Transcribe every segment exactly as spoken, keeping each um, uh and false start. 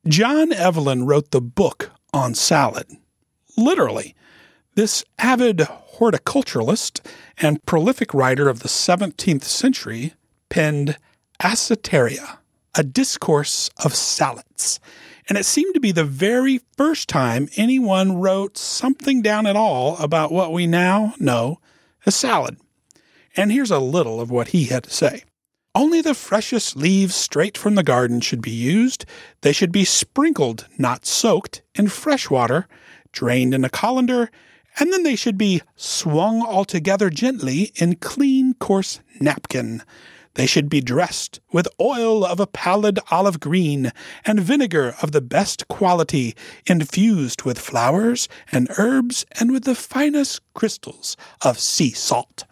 John Evelyn wrote the book on salad. Literally, this avid horticulturalist and prolific writer of the seventeenth century penned Acetaria, a discourse of salads. And it seemed to be the very first time anyone wrote something down at all about what we now know as salad. And here's a little of what he had to say. Only the freshest leaves straight from the garden should be used. They should be sprinkled, not soaked, in fresh water, drained in a colander, and then they should be swung altogether gently in clean, coarse napkin. They should be dressed with oil of a pallid olive green and vinegar of the best quality, infused with flowers and herbs and with the finest crystals of sea salt.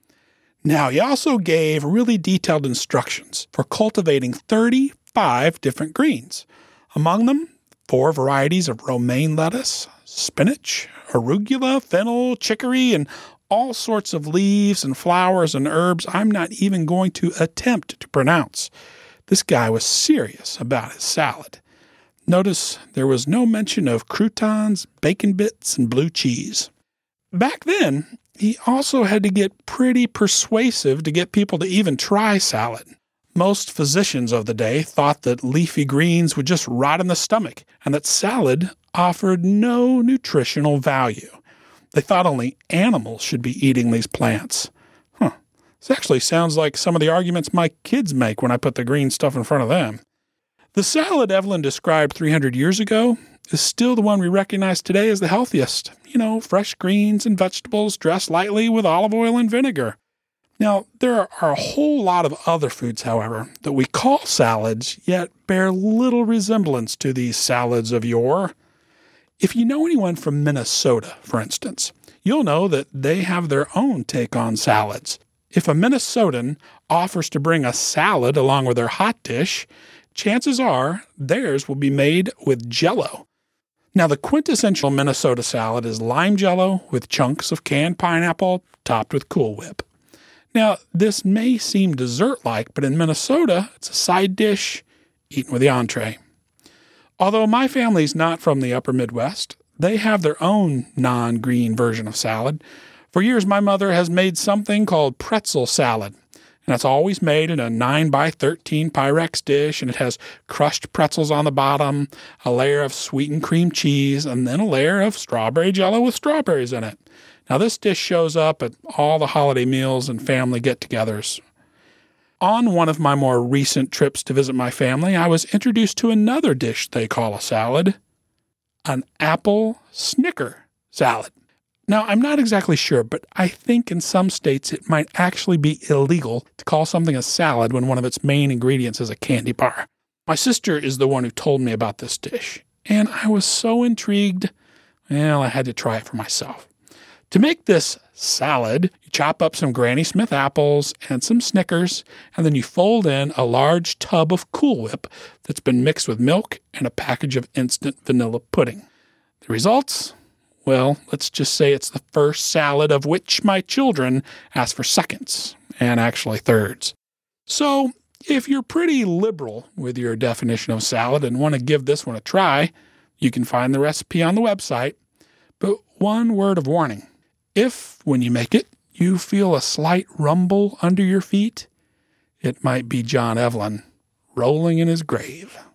Now, he also gave really detailed instructions for cultivating thirty-five different greens. Among them, four varieties of romaine lettuce, spinach, arugula, fennel, chicory, and all sorts of leaves and flowers and herbs I'm not even going to attempt to pronounce. This guy was serious about his salad. Notice there was no mention of croutons, bacon bits, and blue cheese. Back then, he also had to get pretty persuasive to get people to even try salad. Most physicians of the day thought that leafy greens would just rot in the stomach and that salad offered no nutritional value. They thought only animals should be eating these plants. Huh. This actually sounds like some of the arguments my kids make when I put the green stuff in front of them. The salad Evelyn described three hundred years ago is still the one we recognize today as the healthiest. You know, fresh greens and vegetables dressed lightly with olive oil and vinegar. Now, there are a whole lot of other foods, however, that we call salads, yet bear little resemblance to these salads of yore. If you know anyone from Minnesota, for instance, you'll know that they have their own take on salads. If a Minnesotan offers to bring a salad along with their hot dish, chances are theirs will be made with Jell-O. Now, the quintessential Minnesota salad is lime Jell-O with chunks of canned pineapple topped with Cool Whip. Now, this may seem dessert-like, but in Minnesota, it's a side dish eaten with the entree. Although my family's not from the upper Midwest, they have their own non-green version of salad. For years, my mother has made something called pretzel salad. And it's always made in a nine by thirteen Pyrex dish, and it has crushed pretzels on the bottom, a layer of sweetened cream cheese, and then a layer of strawberry Jell-O with strawberries in it. Now, this dish shows up at all the holiday meals and family get-togethers. On one of my more recent trips to visit my family, I was introduced to another dish they call a salad, an apple Snicker salad. Now, I'm not exactly sure, but I think in some states it might actually be illegal to call something a salad when one of its main ingredients is a candy bar. My sister is the one who told me about this dish, and I was so intrigued, well, I had to try it for myself. To make this salad, you chop up some Granny Smith apples and some Snickers, and then you fold in a large tub of Cool Whip that's been mixed with milk and a package of instant vanilla pudding. The results? Well, let's just say it's the first salad of which my children ask for seconds, and actually thirds. So, if you're pretty liberal with your definition of salad and want to give this one a try, you can find the recipe on the website. But one word of warning. If, when you make it, you feel a slight rumble under your feet, it might be John Evelyn rolling in his grave.